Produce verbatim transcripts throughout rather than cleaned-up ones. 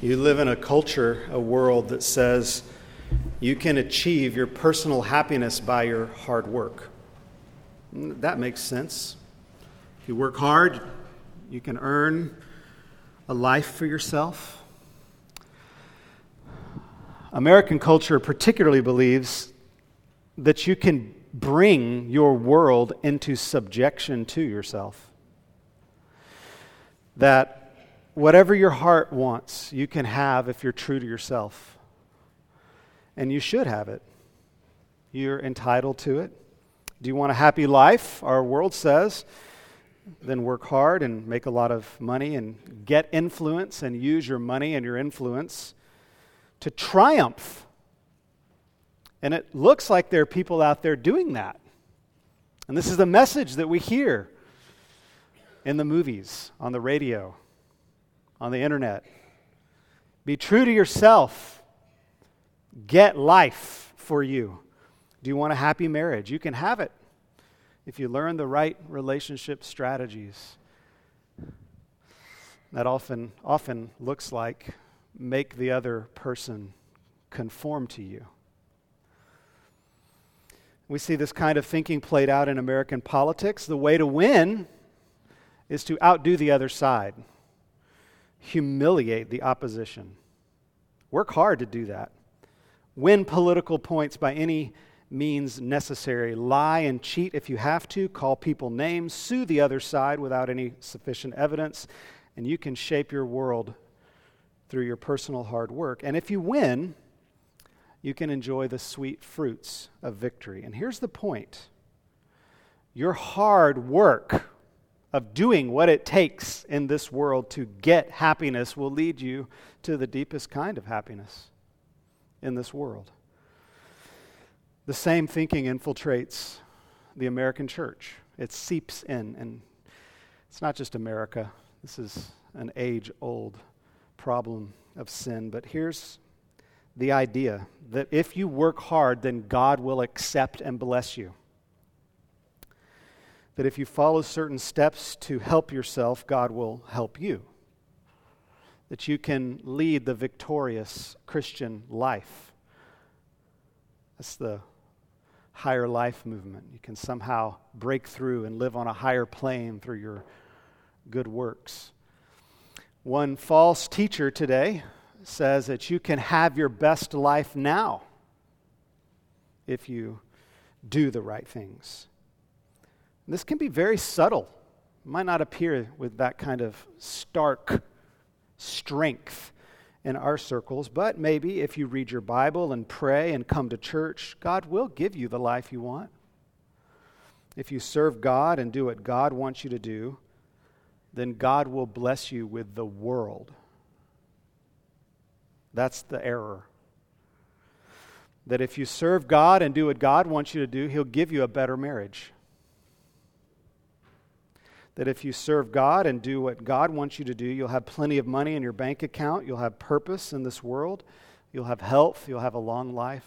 You live in a culture, a world that says you can achieve your personal happiness by your hard work. That makes sense. If you work hard, you can earn a life for yourself. American culture particularly believes that you can bring your world into subjection to yourself. That whatever your heart wants, you can have if you're true to yourself. And you should have it. You're entitled to it. Do you want a happy life? Our world says, then work hard and make a lot of money and get influence and use your money and your influence to triumph. And it looks like there are people out there doing that. And this is the message that we hear in the movies, on the radio, on the internet. Be true to yourself. Get life for you. Do you want a happy marriage? You can have it if you learn the right relationship strategies. That often, often looks like make the other person conform to you. We see this kind of thinking played out in American politics. The way to win is to outdo the other side. Humiliate the opposition. Work hard to do that. Win political points by any means necessary. Lie and cheat if you have to. Call people names. Sue the other side without any sufficient evidence. And you can shape your world through your personal hard work. And if you win, you can enjoy the sweet fruits of victory. And here's the point. Your hard work of doing what it takes in this world to get happiness will lead you to the deepest kind of happiness in this world. The same thinking infiltrates the American church. It seeps in, and it's not just America. This is an age-old problem of sin, but here's the idea that if you work hard, then God will accept and bless you. That if you follow certain steps to help yourself, God will help you. That you can lead the victorious Christian life. That's the higher life movement. You can somehow break through and live on a higher plane through your good works. One false teacher today says that you can have your best life now if you do the right things. This can be very subtle. It might not appear with that kind of stark strength in our circles, but maybe if you read your Bible and pray and come to church, God will give you the life you want. If you serve God and do what God wants you to do, then God will bless you with the world. That's the error. That if you serve God and do what God wants you to do, He'll give you a better marriage. That if you serve God and do what God wants you to do, you'll have plenty of money in your bank account, you'll have purpose in this world, you'll have health, you'll have a long life.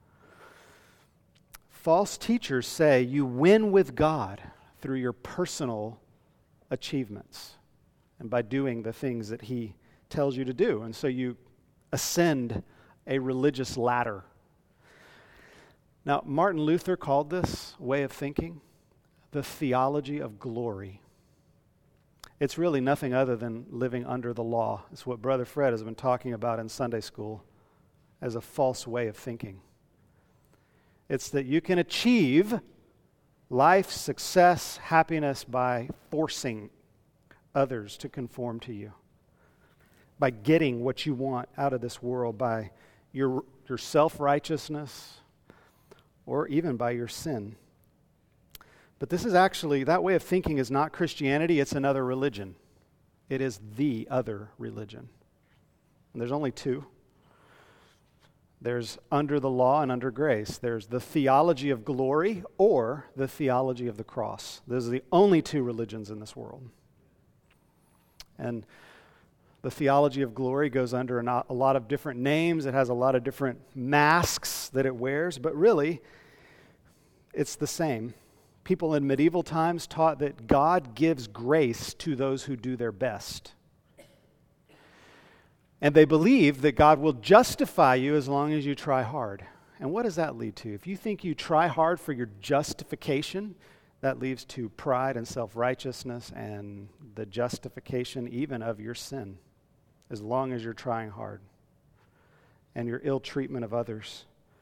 False teachers say you win with God through your personal achievements and by doing the things that He tells you to do. And so you ascend a religious ladder. Now, Martin Luther called this way of thinking the theology of glory. It's really nothing other than living under the law. It's what Brother Fred has been talking about in Sunday school as a false way of thinking. It's that you can achieve life, success, happiness by forcing others to conform to you, by getting what you want out of this world, by your, your self-righteousness, or even by your sin. But this is actually, that way of thinking is not Christianity, it's another religion. It is the other religion. And there's only two. There's under the law and under grace. There's the theology of glory or the theology of the cross. Those are the only two religions in this world. And the theology of glory goes under a lot of different names. It has a lot of different masks that it wears, but really, it's the same. People in medieval times taught that God gives grace to those who do their best. And they believe that God will justify you as long as you try hard. And what does that lead to? If you think you try hard for your justification, that leads to pride and self-righteousness and the justification even of your sin, as long as you're trying hard, and your ill treatment of others.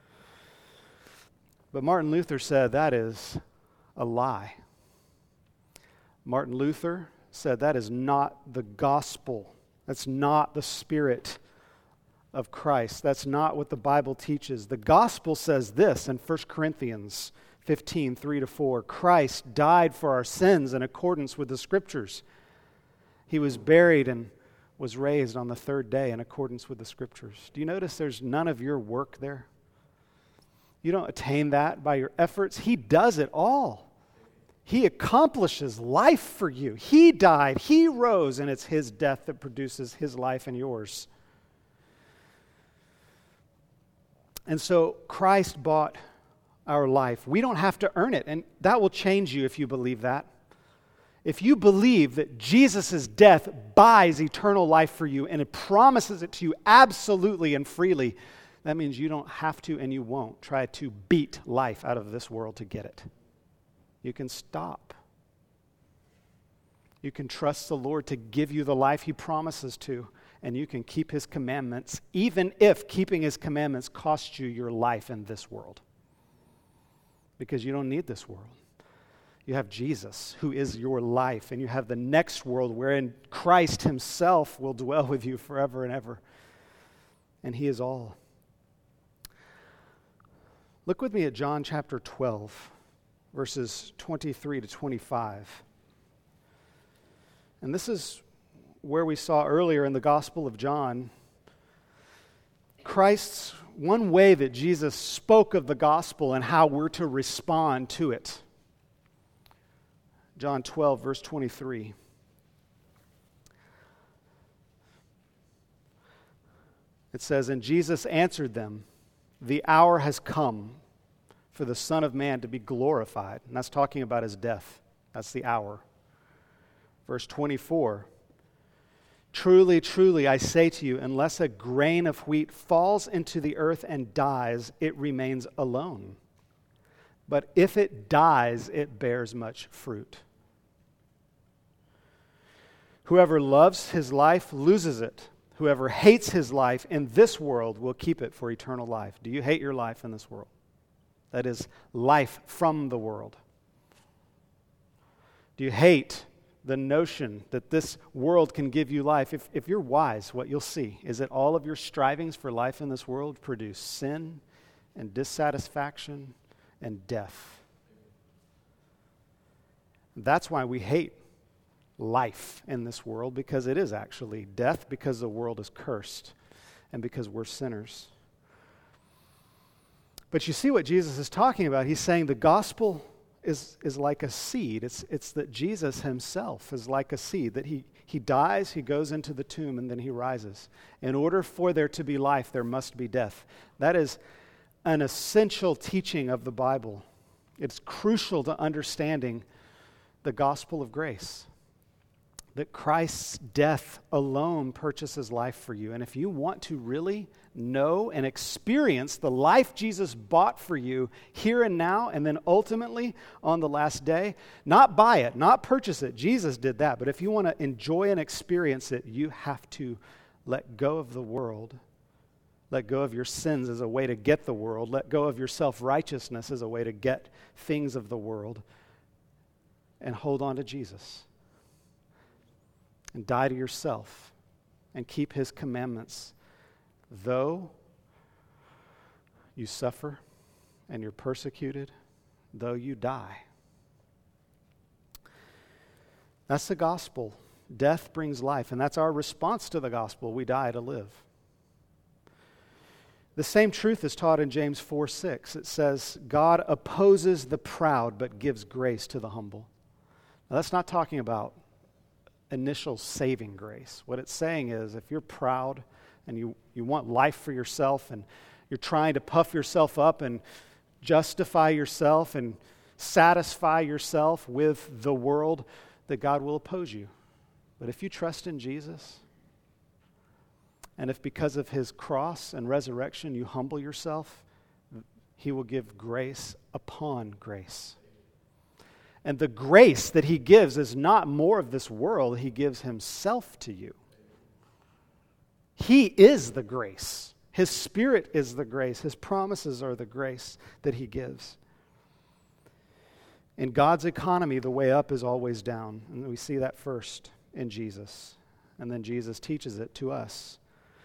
But Martin Luther said that is a lie. Martin Luther said that is not the gospel. That's not the spirit of Christ. That's not what the Bible teaches. The gospel says this in First Corinthians fifteen, three to four. Christ died for our sins in accordance with the Scriptures. He was buried and was raised on the third day in accordance with the Scriptures. Do you notice there's none of your work there? You don't attain that by your efforts. He does it all. He accomplishes life for you. He died, He rose, and it's His death that produces His life and yours. And so Christ bought our life. We don't have to earn it, and that will change you if you believe that. If you believe that Jesus' death buys eternal life for you and it promises it to you absolutely and freely, that means you don't have to and you won't try to beat life out of this world to get it. You can stop. You can trust the Lord to give you the life He promises to, and you can keep His commandments, even if keeping His commandments costs you your life in this world. Because you don't need this world. You have Jesus, who is your life, and you have the next world wherein Christ Himself will dwell with you forever and ever. And He is all. Look with me at John chapter twelve, verses twenty-three to twenty-five. And this is where we saw earlier in the Gospel of John, Christ's one way that Jesus spoke of the gospel and how we're to respond to it. John twelve, verse twenty-three. It says, "And Jesus answered them, 'The hour has come for the Son of Man to be glorified.'" And that's talking about His death. That's the hour. Verse twenty-four. "Truly, truly, I say to you, unless a grain of wheat falls into the earth and dies, it remains alone. But if it dies, it bears much fruit. Whoever loves his life loses it. Whoever hates his life in this world will keep it for eternal life." Do you hate your life in this world? That is, life from the world. Do you hate the notion that this world can give you life? If, if you're wise, what you'll see is that all of your strivings for life in this world produce sin and dissatisfaction and death. That's why we hate life in this world, because it is actually death, because the world is cursed and because we're sinners. But you see what Jesus is talking about. He's saying the gospel is, is like a seed. It's, it's that Jesus Himself is like a seed, that he, he dies, He goes into the tomb, and then He rises. In order for there to be life, there must be death. That is an essential teaching of the Bible. It's crucial to understanding the gospel of grace, that Christ's death alone purchases life for you. And if you want to really know and experience the life Jesus bought for you here and now, and then ultimately on the last day, not buy it, not purchase it. Jesus did that. But if you want to enjoy and experience it, you have to let go of the world. Let go of your sins as a way to get the world. Let go of your self-righteousness as a way to get things of the world. And hold on to Jesus. And die to yourself and keep His commandments, though you suffer and you're persecuted, though you die. That's the gospel. Death brings life, and that's our response to the gospel. We die to live. The same truth is taught in James four six. It says, "God opposes the proud but gives grace to the humble." Now, that's not talking about initial saving grace. What it's saying is, if you're proud and you, you want life for yourself, and you're trying to puff yourself up and justify yourself and satisfy yourself with the world, that God will oppose you. But if you trust in Jesus, And if because of his cross and resurrection you humble yourself, he will give grace upon grace. And the grace that he gives is not more of this world. He gives himself to you. He is the grace. His Spirit is the grace. His promises are the grace that he gives. In God's economy, the way up is always down. And we see that first in Jesus. And then Jesus teaches it to us.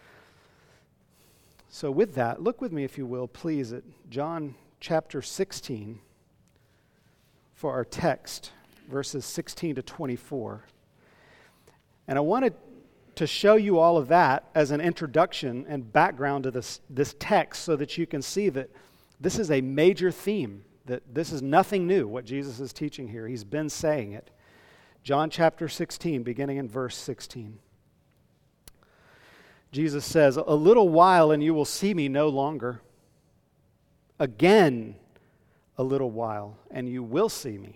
So with that, look with me, if you will, please, at John chapter sixteen for our text, verses sixteen to twenty-four. And I wanted to show you all of that as an introduction and background to this, this text so that you can see that this is a major theme, that this is nothing new, what Jesus is teaching here. He's been saying it. John chapter sixteen, beginning in verse sixteen. Jesus says, "A little while and you will see me no longer. Again, a little while and you will see me."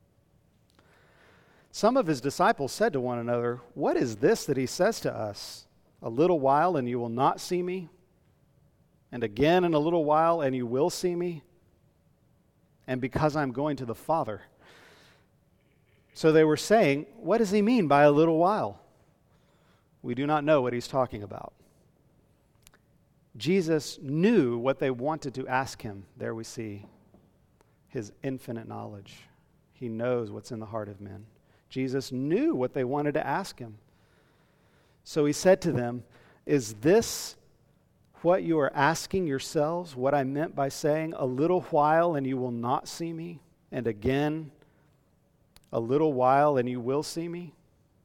Some of his disciples said to one another, "What is this that he says to us? A little while and you will not see me? And again in a little while and you will see me? And because I'm going to the Father." So they were saying, "What does he mean by a little while?" We do not know what he's talking about. Jesus knew what they wanted to ask him. There we see his infinite knowledge. He knows what's in the heart of men. Jesus knew what they wanted to ask him. So he said to them, "Is this what you are asking yourselves, what I meant by saying, a little while and you will not see me, and again, a little while and you will see me?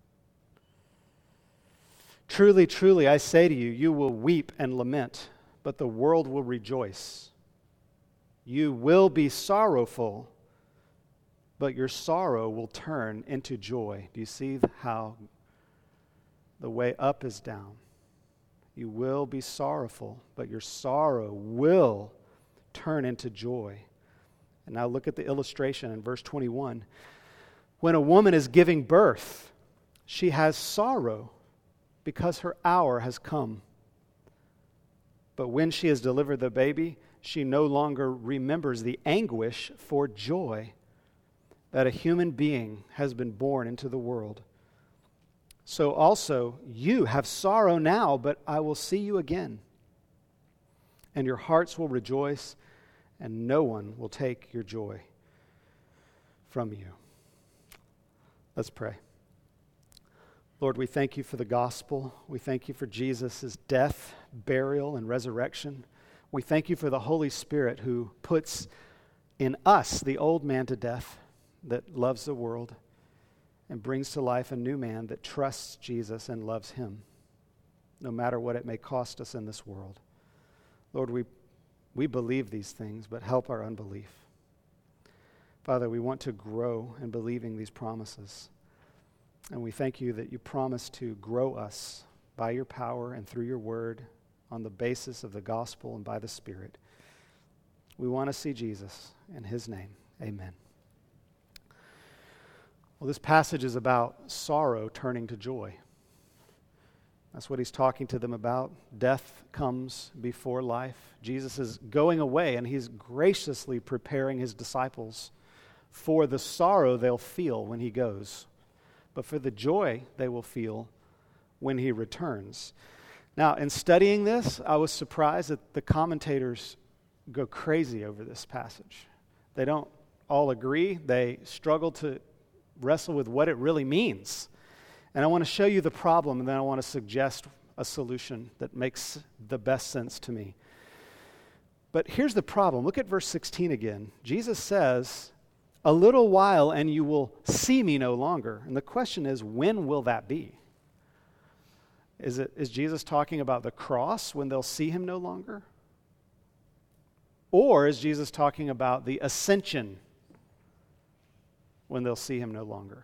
Truly, truly, I say to you, you will weep and lament, but the world will rejoice. You will be sorrowful, but your sorrow will turn into joy." Do you see how the way up is down? You will be sorrowful, but your sorrow will turn into joy. And now look at the illustration in verse twenty-one. When a woman is giving birth, she has sorrow because her hour has come. But when she has delivered the baby, she no longer remembers the anguish for joy that a human being has been born into the world. So also you have sorrow now, but I will see you again, and your hearts will rejoice, and no one will take your joy from you. Let's pray. Lord, we thank you for the gospel. We thank you for Jesus' death, burial, and resurrection. We thank you for the Holy Spirit who puts in us the old man to death that loves the world and brings to life a new man that trusts Jesus and loves him, no matter what it may cost us in this world. Lord, we, we believe these things, but help our unbelief. Father, we want to grow in believing these promises. And we thank you that you promise to grow us by your power and through your word on the basis of the gospel and by the Spirit. We want to see Jesus. In his name, amen. Well, this passage is about sorrow turning to joy. That's what he's talking to them about. Death comes before life. Jesus is going away, and he's graciously preparing his disciples for the sorrow they'll feel when he goes, but for the joy they will feel when he returns. Now, in studying this, I was surprised that the commentators go crazy over this passage. They don't all agree. They struggle to wrestle with what it really means. And I want to show you the problem, and then I want to suggest a solution that makes the best sense to me. But here's the problem. Look at verse sixteen again. Jesus says, "A little while and you will see me no longer." And the question is, when will that be? Is it is Jesus talking about the cross when they'll see him no longer? Or is Jesus talking about the ascension when they'll see him no longer?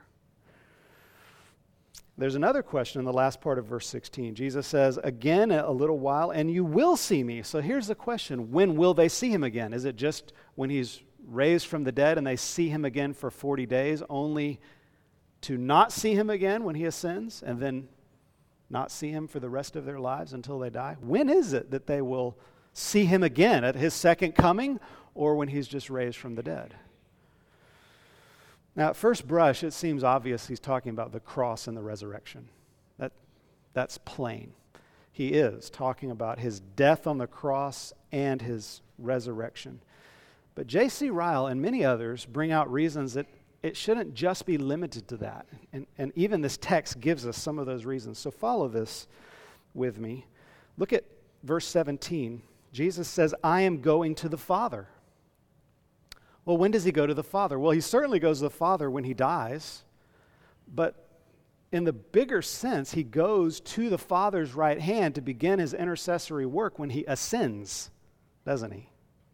There's another question in the last part of verse sixteen. Jesus says, "Again a little while and you will see me." So here's the question. When will they see him again? Is it just when he's raised from the dead and they see him again for forty days, only to not see him again when he ascends, and then not see him for the rest of their lives until they die? When is it that they will see him again, at his second coming or when he's just raised from the dead? Now, at first brush, it seems obvious he's talking about the cross and the resurrection. That, that's plain. He is talking about his death on the cross and his resurrection. But J C Ryle and many others bring out reasons that it shouldn't just be limited to that. And, and even this text gives us some of those reasons. So follow this with me. Look at verse seventeen. Jesus says, I am going to the Father. Well, when does he go to the Father? Well, he certainly goes to the Father when he dies. But in the bigger sense, he goes to the Father's right hand to begin his intercessory work when he ascends, doesn't he?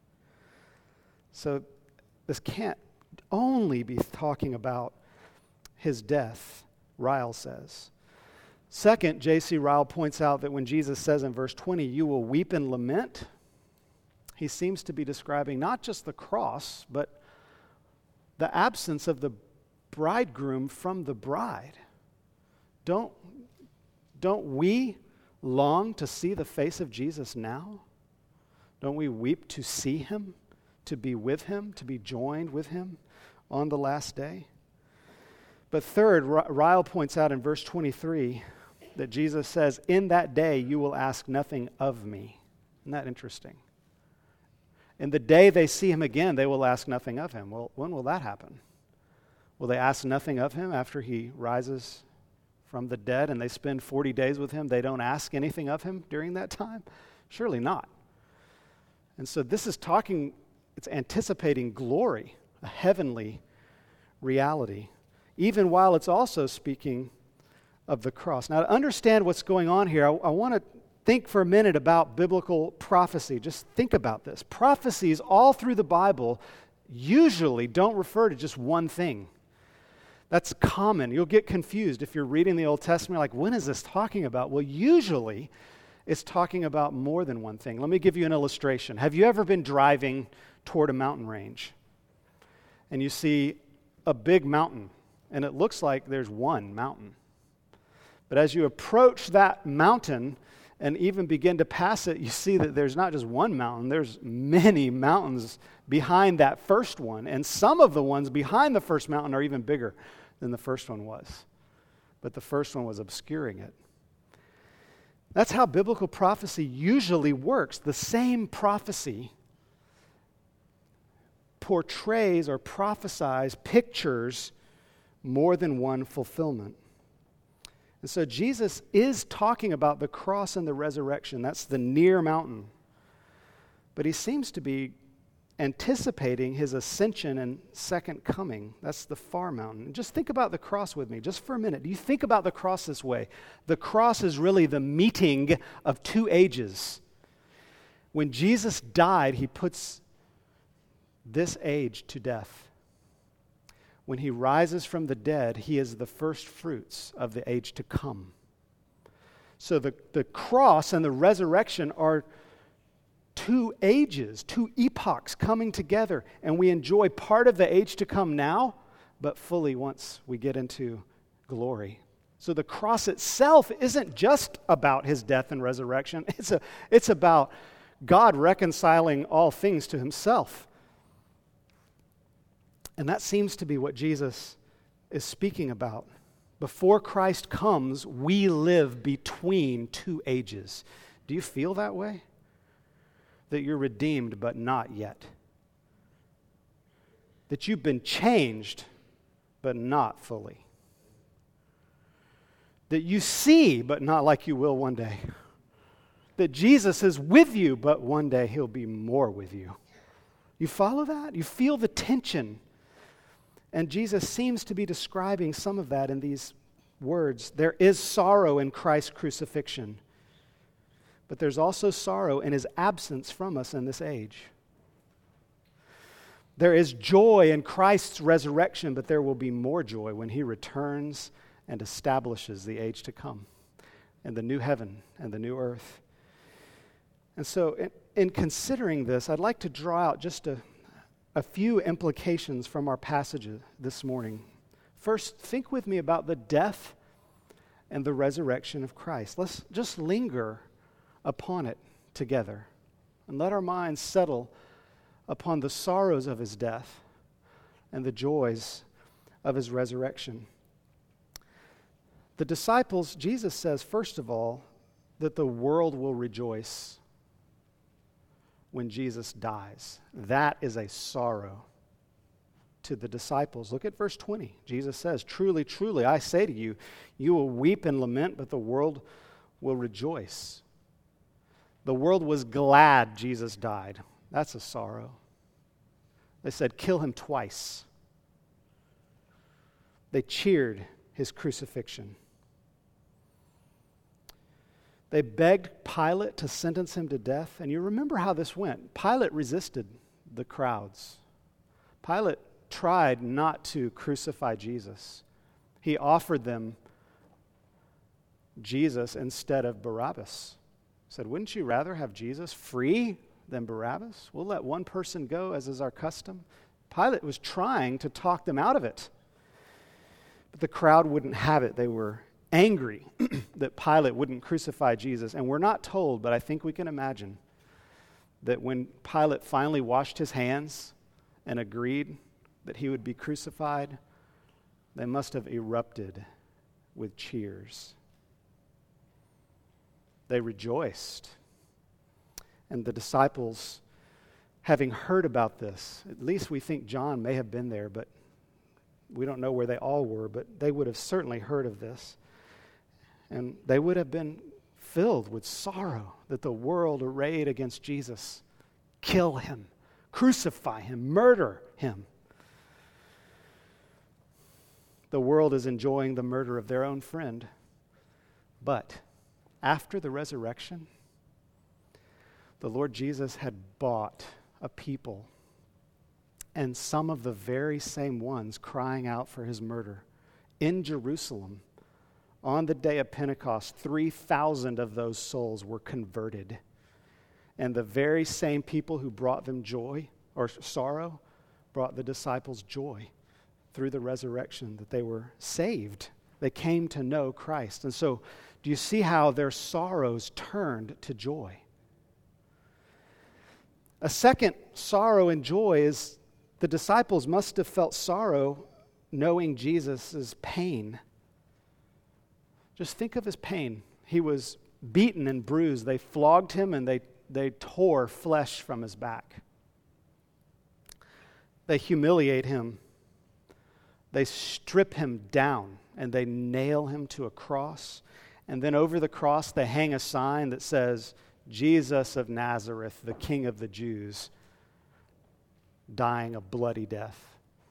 So this can't only be talking about his death, Ryle says. Second, J C Ryle points out that when Jesus says in verse twenty, you will weep and lament, he seems to be describing not just the cross, but the absence of the bridegroom from the bride. Don't, don't we long to see the face of Jesus now? Don't we weep to see him, to be with him, to be joined with him on the last day? But third, Ryle points out in verse twenty-three that Jesus says, in that day you will ask nothing of me. Isn't that interesting? In the day they see him again, they will ask nothing of him. Well, when will that happen? Will they ask nothing of him after he rises from the dead and they spend forty days with him? They don't ask anything of him during that time? Surely not. And so this is talking, it's anticipating glory, a heavenly reality, even while it's also speaking of the cross. Now, to understand what's going on here, I, I want to think for a minute about biblical prophecy. Just think about this. Prophecies all through the Bible usually don't refer to just one thing. That's common. You'll get confused if you're reading the Old Testament, like, when is this talking about? Well, usually it's talking about more than one thing. Let me give you an illustration. Have you ever been driving toward a mountain range and you see a big mountain and it looks like there's one mountain? But as you approach that mountain and even begin to pass it, you see that there's not just one mountain, there's many mountains behind that first one. And some of the ones behind the first mountain are even bigger than the first one was. But the first one was obscuring it. That's how biblical prophecy usually works. The same prophecy portrays or prophesies, pictures more than one fulfillment. And so Jesus is talking about the cross and the resurrection. That's the near mountain. But he seems to be anticipating his ascension and second coming. That's the far mountain. Just think about the cross with me, just for a minute. Do you think about the cross this way? The cross is really the meeting of two ages. When Jesus died, he puts this age to death. When he rises from the dead, he is the first fruits of the age to come. So the, the cross and the resurrection are two ages, two epochs coming together, and we enjoy part of the age to come now, but fully once we get into glory. So the cross itself isn't just about his death and resurrection. It's a, it's about God reconciling all things to himself. And that seems to be what Jesus is speaking about. Before Christ comes, we live between two ages. Do you feel that way? That you're redeemed, but not yet. That you've been changed, but not fully. That you see, but not like you will one day. That Jesus is with you, but one day he'll be more with you. You follow that? You feel the tension. And Jesus seems to be describing some of that in these words. There is sorrow in Christ's crucifixion, but there's also sorrow in his absence from us in this age. There is joy in Christ's resurrection, but there will be more joy when he returns and establishes the age to come and the new heaven and the new earth. And so in, in considering this, I'd like to draw out just a A few implications from our passage this morning. First, think with me about the death and the resurrection of Christ. Let's just linger upon it together and let our minds settle upon the sorrows of his death and the joys of his resurrection. The disciples, Jesus says, first of all, that the world will rejoice when Jesus dies. That is a sorrow to the disciples. Look at verse twenty. Jesus says, "Truly, truly, I say to you, you will weep and lament, but the world will rejoice." The world was glad Jesus died. That's a sorrow. They said, "Kill him twice." They cheered his crucifixion. They begged Pilate to sentence him to death. And you remember how this went. Pilate resisted the crowds. Pilate tried not to crucify Jesus. He offered them Jesus instead of Barabbas. He said, "Wouldn't you rather have Jesus free than Barabbas? We'll let one person go, as is our custom." Pilate was trying to talk them out of it. But the crowd wouldn't have it. They were angry that Pilate wouldn't crucify Jesus. And we're not told, but I think we can imagine that when Pilate finally washed his hands and agreed that he would be crucified, they must have erupted with cheers. They rejoiced. And the disciples, having heard about this, at least we think John may have been there, but we don't know where they all were, but they would have certainly heard of this. And they would have been filled with sorrow that the world arrayed against Jesus. Kill him, crucify him, murder him. The world is enjoying the murder of their own friend. But after the resurrection, the Lord Jesus had bought a people, and some of the very same ones crying out for his murder. In Jerusalem, on the day of Pentecost, three thousand of those souls were converted. And the very same people who brought them joy or sorrow brought the disciples joy through the resurrection, that they were saved. They came to know Christ. And so, do you see how their sorrows turned to joy? A second sorrow and joy is the disciples must have felt sorrow knowing Jesus' pain. Just think of his pain. He was beaten and bruised. They flogged him and they, they tore flesh from his back. They humiliate him. They strip him down and they nail him to a cross. And then over the cross they hang a sign that says, "Jesus of Nazareth, the King of the Jews, dying a bloody death."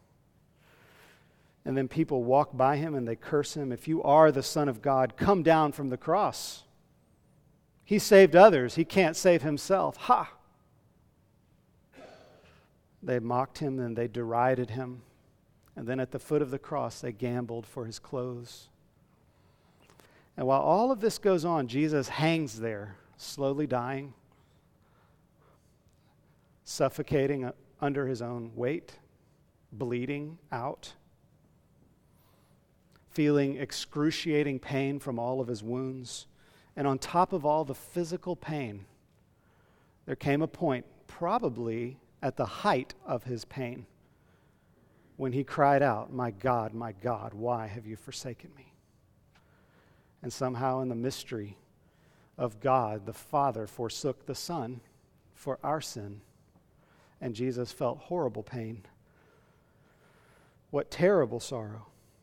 And then people walk by him and they curse him. "If you are the Son of God, come down from the cross. He saved others. He can't save himself." Ha! They mocked him and they derided him. And then at the foot of the cross, they gambled for his clothes. And while all of this goes on, Jesus hangs there, slowly dying, suffocating under his own weight, bleeding out, feeling excruciating pain from all of his wounds. And on top of all the physical pain, there came a point, probably at the height of his pain, when he cried out, "My God, my God, why have you forsaken me?" And somehow in the mystery of God, the Father forsook the Son for our sin, and Jesus felt horrible pain. What terrible sorrow.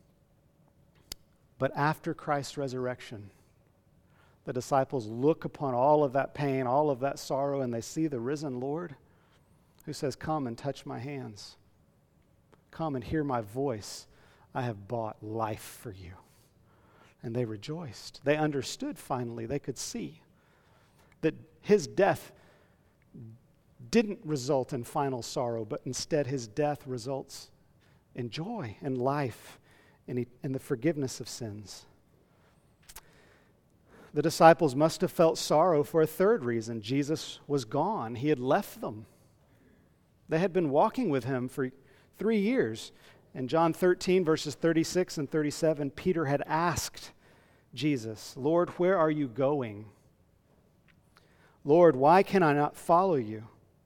But after Christ's resurrection, the disciples look upon all of that pain, all of that sorrow, and they see the risen Lord who says, "Come and touch my hands. Come and hear my voice. I have bought life for you." And they rejoiced. They understood finally. They could see that his death didn't result in final sorrow, but instead his death results in joy and life and in the forgiveness of sins. The disciples must have felt sorrow for a third reason. Jesus was gone. He had left them. They had been walking with him for three years. In John thirteen, verses thirty-six and thirty-seven, Peter had asked Jesus, Lord, where are you going? Lord, why can I not follow you?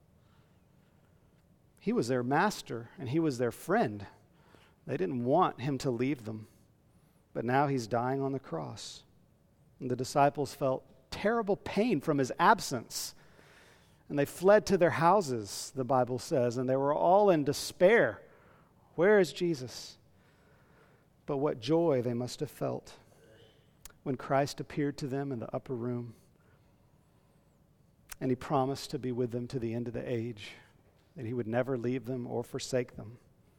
He was their master and he was their friend. They didn't want him to leave them. But now he's dying on the cross. And the disciples felt terrible pain from his absence. And they fled to their houses, the Bible says, and they were all in despair. Where is Jesus? But what joy they must have felt when Christ appeared to them in the upper room. And he promised to be with them to the end of the age, that he would never leave them or forsake them.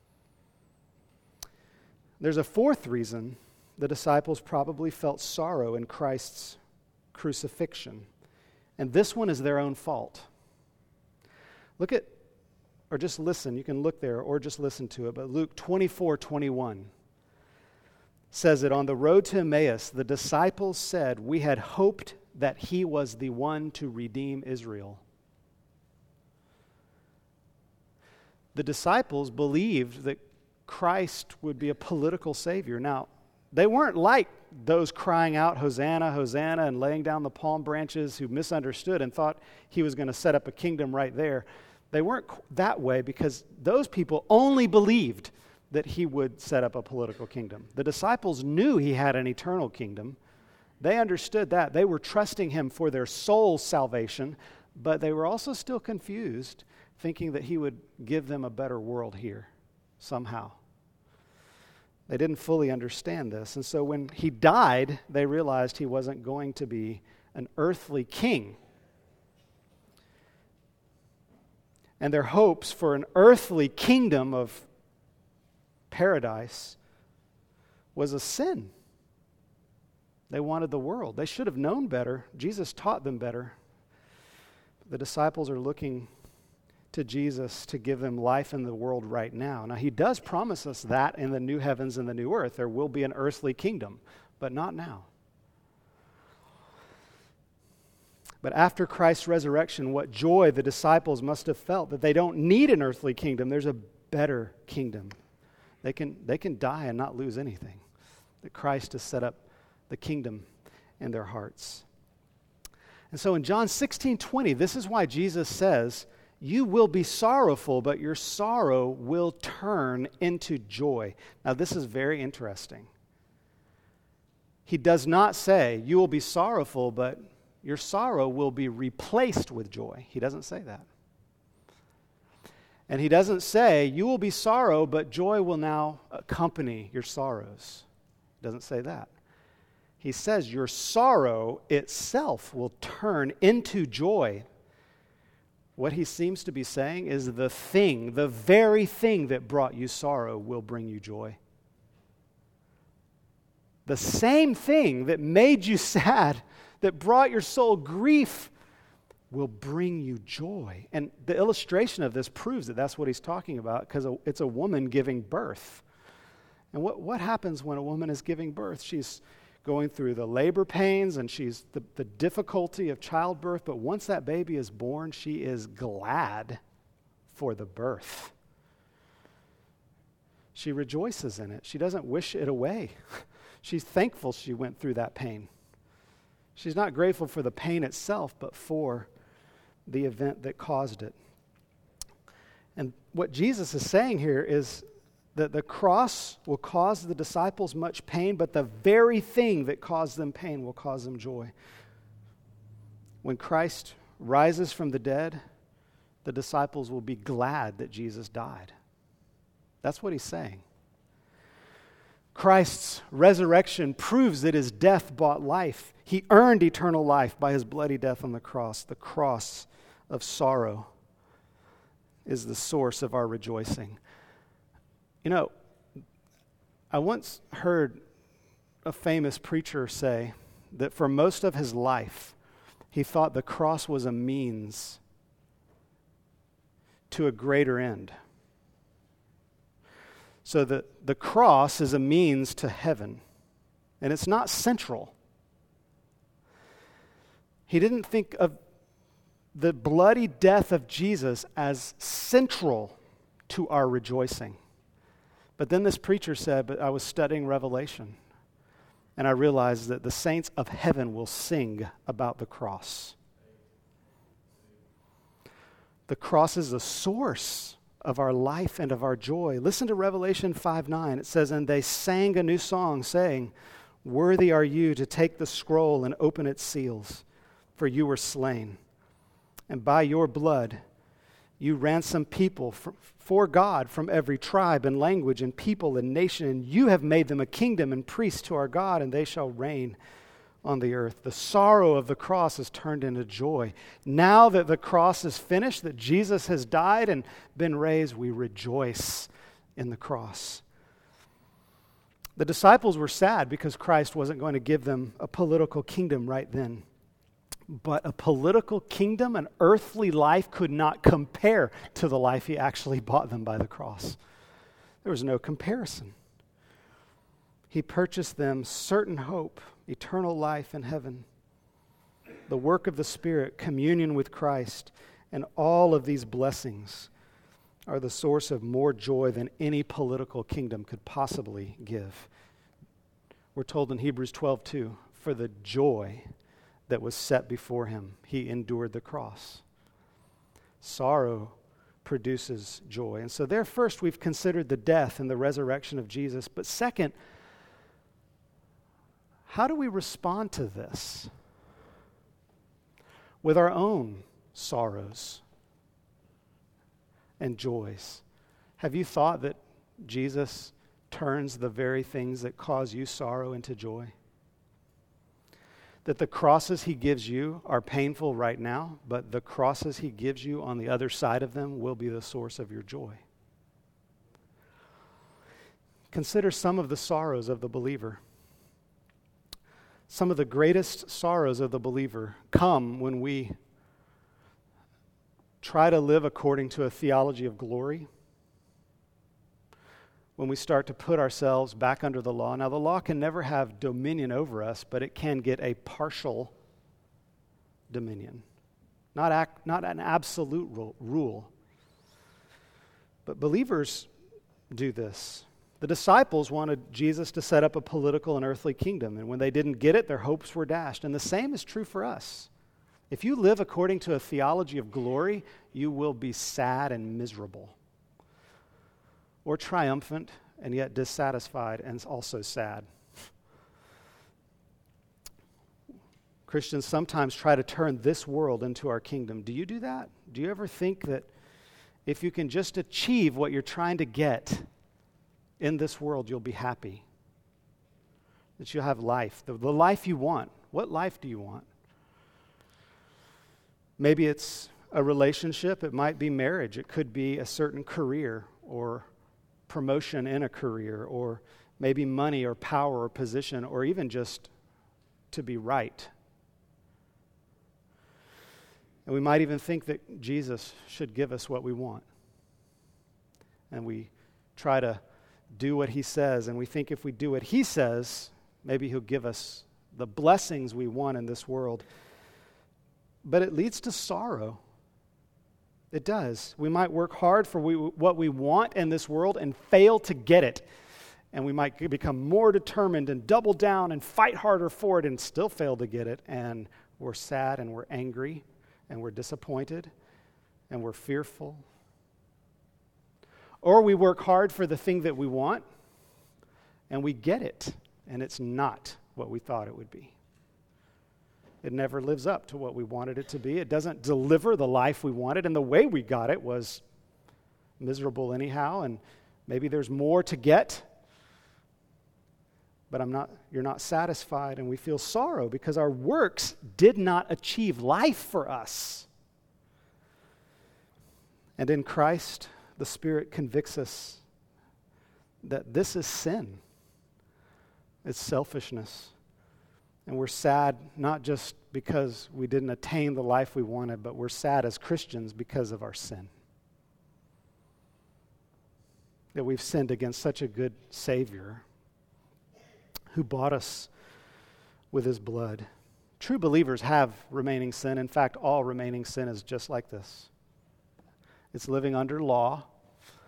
There's a fourth reason the disciples probably felt sorrow in Christ's crucifixion. And this one is their own fault. Look at, or just listen, you can look there or just listen to it, but Luke twenty-four twenty-one says that on the road to Emmaus, the disciples said, we had hoped that he was the one to redeem Israel. The disciples believed that Christ would be a political savior. Now, they weren't like those crying out, Hosanna, Hosanna, and laying down the palm branches who misunderstood and thought he was going to set up a kingdom right there. They weren't that way because those people only believed that he would set up a political kingdom. The disciples knew he had an eternal kingdom. They understood that. They were trusting him for their soul's salvation, but they were also still confused, thinking that he would give them a better world here somehow. They didn't fully understand this. And so when he died, they realized he wasn't going to be an earthly king. And their hopes for an earthly kingdom of paradise was a sin. They wanted the world. They should have known better. Jesus taught them better. The disciples are looking to Jesus to give them life in the world right now. Now, he does promise us that in the new heavens and the new earth, there will be an earthly kingdom, but not now. But after Christ's resurrection, what joy the disciples must have felt that they don't need an earthly kingdom. There's a better kingdom. They can, they can die and not lose anything. That Christ has set up the kingdom in their hearts. And so in John sixteen twenty, this is why Jesus says, you will be sorrowful, but your sorrow will turn into joy. Now, this is very interesting. He does not say, you will be sorrowful, but your sorrow will be replaced with joy. He doesn't say that. And he doesn't say, you will be sorrow, but joy will now accompany your sorrows. He doesn't say that. He says, your sorrow itself will turn into joy. What he seems to be saying is the thing, the very thing that brought you sorrow will bring you joy. The same thing that made you sad, that brought your soul grief, will bring you joy. And the illustration of this proves that that's what he's talking about, because it's a woman giving birth. And what, what happens when a woman is giving birth? She's going through the labor pains and she's the, the difficulty of childbirth, but once that baby is born, she is glad for the birth. She rejoices in it. She doesn't wish it away. She's thankful she went through that pain. She's not grateful for the pain itself, but for the event that caused it. And what Jesus is saying here is that the cross will cause the disciples much pain, but the very thing that caused them pain will cause them joy. When Christ rises from the dead, the disciples will be glad that Jesus died. That's what he's saying. Christ's resurrection proves that his death bought life. He earned eternal life by his bloody death on the cross. The cross of sorrow is the source of our rejoicing. You know, I once heard a famous preacher say that for most of his life, he thought the cross was a means to a greater end. So the, the cross is a means to heaven, and it's not central. He didn't think of the bloody death of Jesus as central to our rejoicing. But then this preacher said, but I was studying Revelation, And I realize that the saints of heaven will sing about the cross. The cross is the source of our life and of our joy. Listen to Revelation five nine. It says, "And they sang a new song, saying, 'Worthy are you to take the scroll and open its seals, for you were slain. And by your blood you ransomed people for, for God from every tribe and language and people and nation, and you have made them a kingdom and priests to our God, and they shall reign on the earth.'" The sorrow of the cross is turned into joy. Now that the cross is finished, that Jesus has died and been raised, we rejoice in the cross. The disciples were sad because Christ wasn't going to give them a political kingdom right then. But a political kingdom, an earthly life, could not compare to the life he actually bought them by the cross. There was no comparison. He purchased them certain hope, eternal life in heaven, the work of the Spirit, communion with Christ, and all of these blessings are the source of more joy than any political kingdom could possibly give. We're told in Hebrews twelve two, "For the joy that was set before him, he endured the cross." Sorrow produces joy. And so there first we've considered the death and the resurrection of Jesus. But second, how do we respond to this with our own sorrows and joys? Have you thought that Jesus turns the very things that cause you sorrow into joy? That the crosses he gives you are painful right now, but the crosses he gives you on the other side of them will be the source of your joy. Consider some of the sorrows of the believer. Some of the greatest sorrows of the believer come when we try to live according to a theology of glory, when we start to put ourselves back under the law. Now, the law can never have dominion over us, but it can get a partial dominion. Not, act, not an absolute rule. But believers do this. The disciples wanted Jesus to set up a political and earthly kingdom, and when they didn't get it, their hopes were dashed. And the same is true for us. If you live according to a theology of glory, you will be sad and miserable, or triumphant and yet dissatisfied and also sad. Christians sometimes try to turn this world into our kingdom. Do you do that? Do you ever think that if you can just achieve what you're trying to get in this world, you'll be happy? That you'll have life, the, the life you want. What life do you want? Maybe it's a relationship. It might be marriage. It could be a certain career or promotion in a career, or maybe money or power or position, or even just to be right. And we might even think that Jesus should give us what we want. And we try to do what he says, and we think if we do what he says, maybe he'll give us the blessings we want in this world. But it leads to sorrow. It does. We might work hard for we, what we want in this world and fail to get it. And we might become more determined and double down and fight harder for it and still fail to get it. And we're sad and we're angry and we're disappointed and we're fearful. Or we work hard for the thing that we want and we get it and it's not what we thought it would be. It never lives up to what we wanted it to be. It doesn't deliver the life we wanted, and the way we got it was miserable anyhow, and maybe there's more to get, but I'm not. You're not satisfied, and we feel sorrow because our works did not achieve life for us. And in Christ, the Spirit convicts us that this is sin. It's selfishness. And we're sad not just because we didn't attain the life we wanted, but we're sad as Christians because of our sin. That we've sinned against such a good Savior who bought us with his blood. True believers have remaining sin. In fact, all remaining sin is just like this. It's living under law.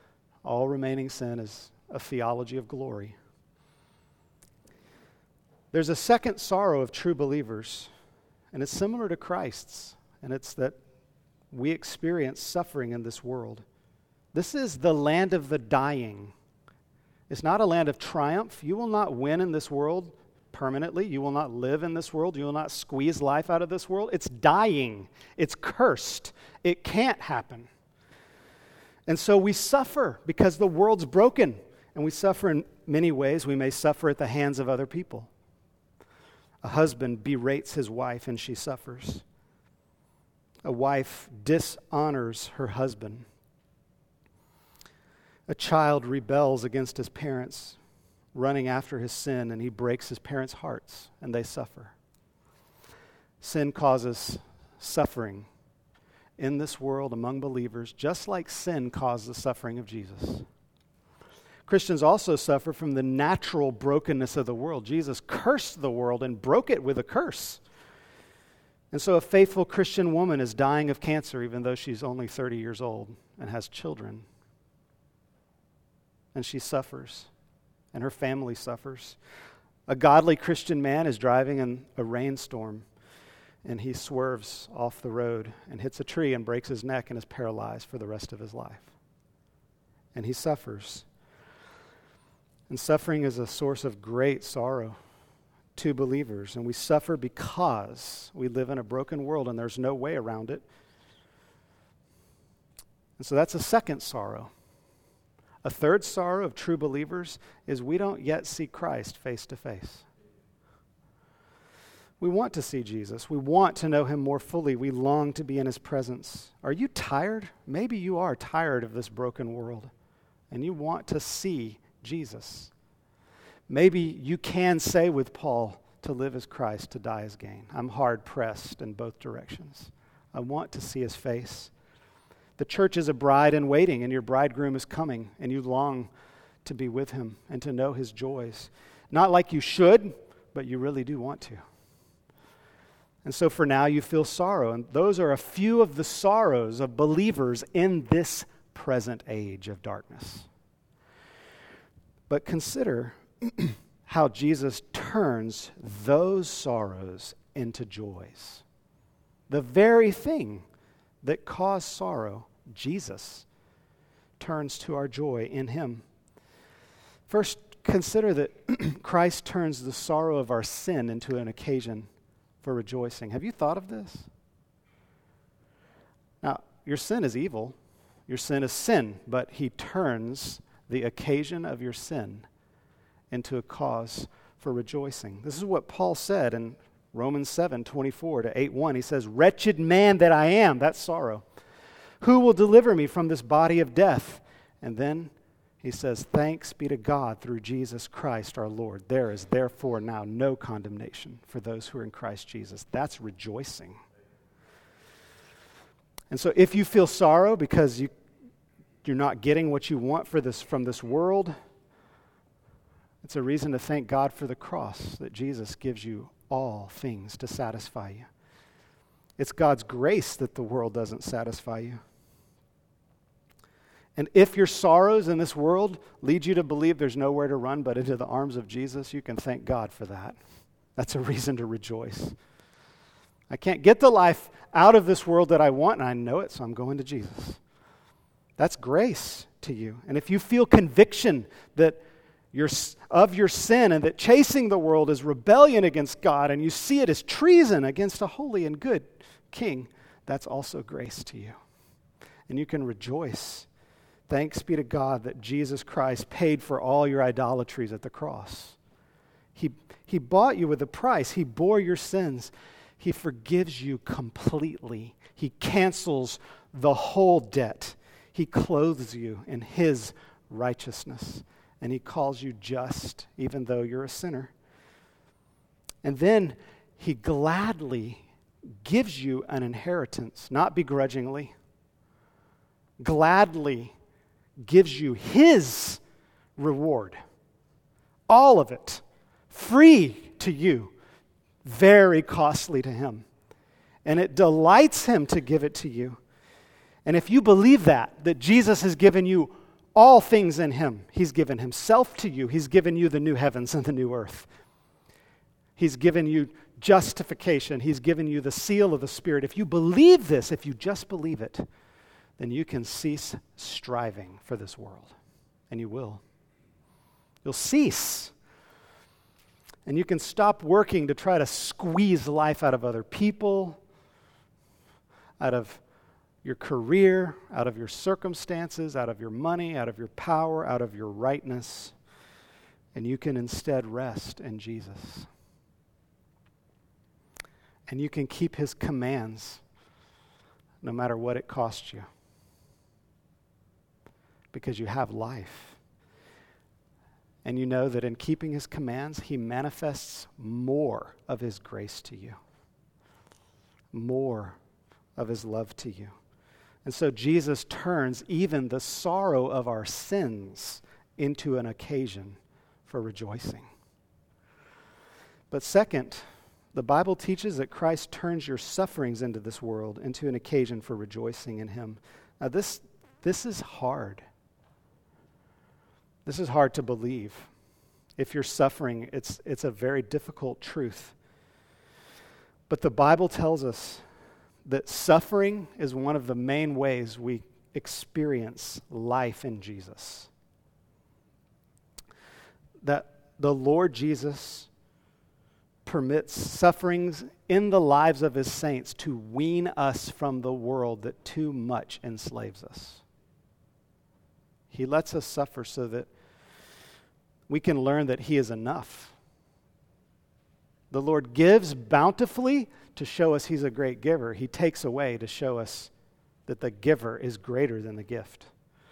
All remaining sin is a theology of glory. There's a second sorrow of true believers, and it's similar to Christ's, and it's that we experience suffering in this world. This is the land of the dying. It's not a land of triumph. You will not win in this world permanently. You will not live in this world. You will not squeeze life out of this world. It's dying. It's cursed. It can't happen. And so we suffer because the world's broken, and we suffer in many ways. We may suffer at the hands of other people. A husband berates his wife and she suffers. A wife dishonors her husband. A child rebels against his parents, running after his sin, and he breaks his parents' hearts, and they suffer. Sin causes suffering in this world among believers, just like sin caused the suffering of Jesus. Christians also suffer from the natural brokenness of the world. Jesus cursed the world and broke it with a curse. And so a faithful Christian woman is dying of cancer even though she's only thirty years old and has children. And she suffers, and her family suffers. A godly Christian man is driving in a rainstorm, and he swerves off the road and hits a tree and breaks his neck and is paralyzed for the rest of his life. And he suffers. And suffering is a source of great sorrow to believers. And we suffer because we live in a broken world and there's no way around it. And so that's a second sorrow. A third sorrow of true believers is we don't yet see Christ face to face. We want to see Jesus. We want to know him more fully. We long to be in his presence. Are you tired? Maybe you are tired of this broken world and you want to see Jesus. Maybe you can say with Paul, to live as Christ, to die as gain. I'm hard pressed in both directions. I want to see his face. The church is a bride in waiting, and your bridegroom is coming, and you long to be with him and to know his joys. Not like you should, but you really do want to. And so for now you feel sorrow, and those are a few of the sorrows of believers in this present age of darkness. But consider how Jesus turns those sorrows into joys. The very thing that caused sorrow, Jesus turns to our joy in him. First, consider that Christ turns the sorrow of our sin into an occasion for rejoicing. Have you thought of this? Now, your sin is evil. Your sin is sin, but he turns the occasion of your sin into a cause for rejoicing. This is what Paul said in Romans seven, twenty-four to eight one. He says, "Wretched man that I am," that's sorrow, "who will deliver me from this body of death?" And then he says, "Thanks be to God through Jesus Christ our Lord. There is therefore now no condemnation for those who are in Christ Jesus." That's rejoicing. And so if you feel sorrow because you, you're not getting what you want for this from this world, it's a reason to thank God for the cross, that Jesus gives you all things to satisfy you. It's God's grace that the world doesn't satisfy you. And if your sorrows in this world lead you to believe there's nowhere to run but into the arms of Jesus, you can thank God for that. That's a reason to rejoice. I can't get the life out of this world that I want, and I know it, so I'm going to Jesus. That's grace to you. And if you feel conviction that Your, of your sin and that chasing the world is rebellion against God and you see it as treason against a holy and good king, that's also grace to you. And you can rejoice. Thanks be to God that Jesus Christ paid for all your idolatries at the cross. He, he bought you with a price. He bore your sins. He forgives you completely. He cancels the whole debt. He clothes you in his righteousness. And he calls you just, even though you're a sinner. And then he gladly gives you an inheritance, not begrudgingly. Gladly gives you his reward. All of it. Free to you. Very costly to him. And it delights him to give it to you. And if you believe that, that Jesus has given you all things in him. He's given himself to you. He's given you the new heavens and the new earth. He's given you justification. He's given you the seal of the Spirit. If you believe this, if you just believe it, then you can cease striving for this world. And you will. You'll cease. And you can stop working to try to squeeze life out of other people, out of your career, out of your circumstances, out of your money, out of your power, out of your rightness. And you can instead rest in Jesus. And you can keep his commands no matter what it costs you. Because you have life. And you know that in keeping his commands, he manifests more of his grace to you. More of his love to you. And so Jesus turns even the sorrow of our sins into an occasion for rejoicing. But second, the Bible teaches that Christ turns your sufferings into this world into an occasion for rejoicing in him. Now this, this is hard. This is hard to believe. If you're suffering, it's, it's a very difficult truth. But the Bible tells us that suffering is one of the main ways we experience life in Jesus. That the Lord Jesus permits sufferings in the lives of his saints to wean us from the world that too much enslaves us. He lets us suffer so that we can learn that he is enough. The Lord gives bountifully to show us he's a great giver. He takes away to show us that the giver is greater than the gift.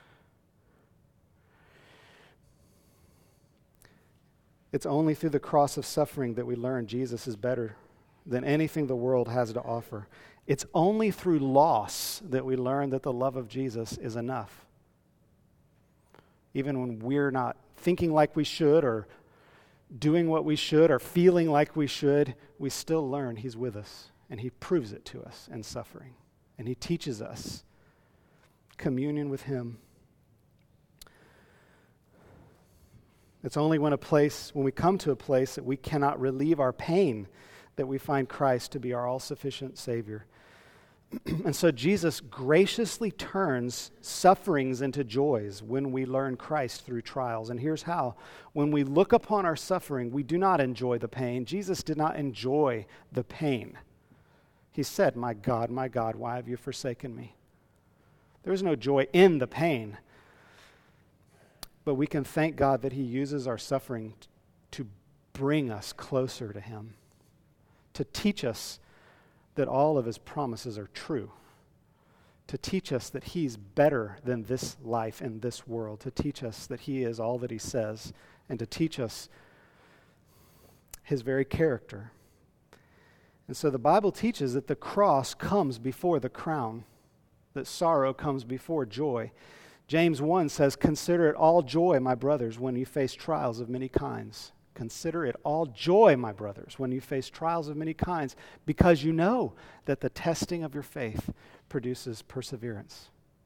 It's only through the cross of suffering that we learn Jesus is better than anything the world has to offer. It's only through loss that we learn that the love of Jesus is enough. Even when we're not thinking like we should or doing what we should or feeling like we should, we still learn he's with us, and he proves it to us in suffering. And he teaches us communion with him. It's only when a place, when we come to a place that we cannot relieve our pain, that we find Christ to be our all-sufficient Savior. And so Jesus graciously turns sufferings into joys when we learn Christ through trials. And here's how. When we look upon our suffering, we do not enjoy the pain. Jesus did not enjoy the pain. He said, "My God, my God, why have you forsaken me?" There is no joy in the pain. But we can thank God that he uses our suffering t- to bring us closer to him, to teach us that all of his promises are true, to teach us that he's better than this life and this world, to teach us that he is all that he says, and to teach us his very character. And so the Bible teaches that the cross comes before the crown, that sorrow comes before joy. James one says, "Consider it all joy, my brothers, when you face trials of many kinds." Consider it all joy, my brothers, when you face trials of many kinds, because you know that the testing of your faith produces perseverance.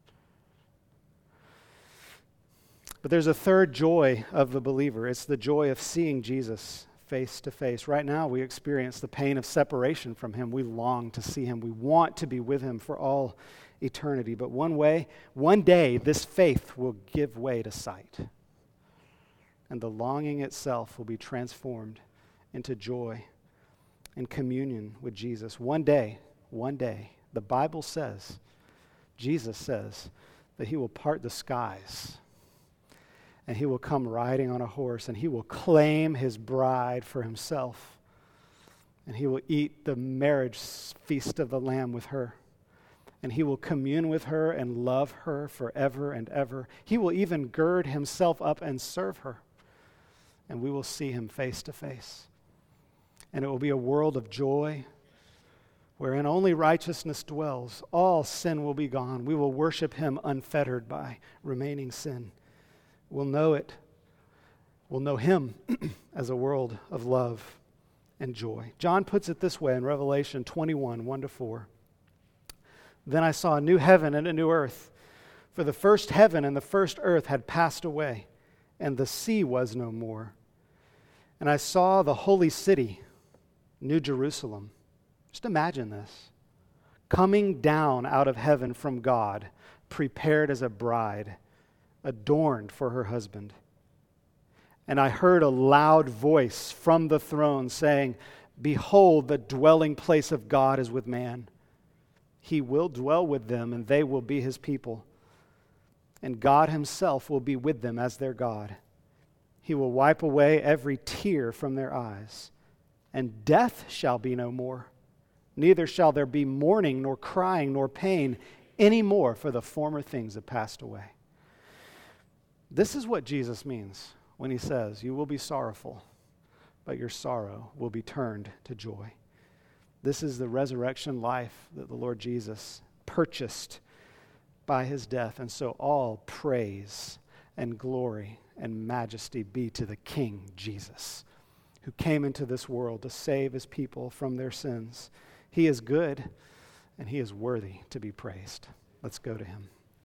But there's a third joy of the believer. It's the joy of seeing Jesus face to face. Right now, we experience the pain of separation from him. We long to see him. We want to be with him for all eternity. But one way, one day, this faith will give way to sight. And the longing itself will be transformed into joy and communion with Jesus. One day, one day, the Bible says, Jesus says, that he will part the skies and he will come riding on a horse and he will claim his bride for himself and he will eat the marriage feast of the Lamb with her. And he will commune with her and love her forever and ever. He will even gird himself up and serve her. And we will see him face to face. And it will be a world of joy wherein only righteousness dwells. All sin will be gone. We will worship him unfettered by remaining sin. We'll know it. We'll know him as a world of love and joy. John puts it this way in Revelation twenty-one, one to four. "Then I saw a new heaven and a new earth, for the first heaven and the first earth had passed away, and the sea was no more. And I saw the holy city, New Jerusalem. Just imagine this. Coming down out of heaven from God, prepared as a bride, adorned for her husband. And I heard a loud voice from the throne saying, "Behold, the dwelling place of God is with man. He will dwell with them, and they will be his people. And God himself will be with them as their God. He will wipe away every tear from their eyes, and death shall be no more. Neither shall there be mourning, nor crying, nor pain any more, for the former things have passed away." This is what Jesus means when he says, "You will be sorrowful, but your sorrow will be turned to joy." This is the resurrection life that the Lord Jesus purchased by his death. And so all praise and glory and majesty be to the King Jesus, who came into this world to save his people from their sins. He is good, and he is worthy to be praised. Let's go to him.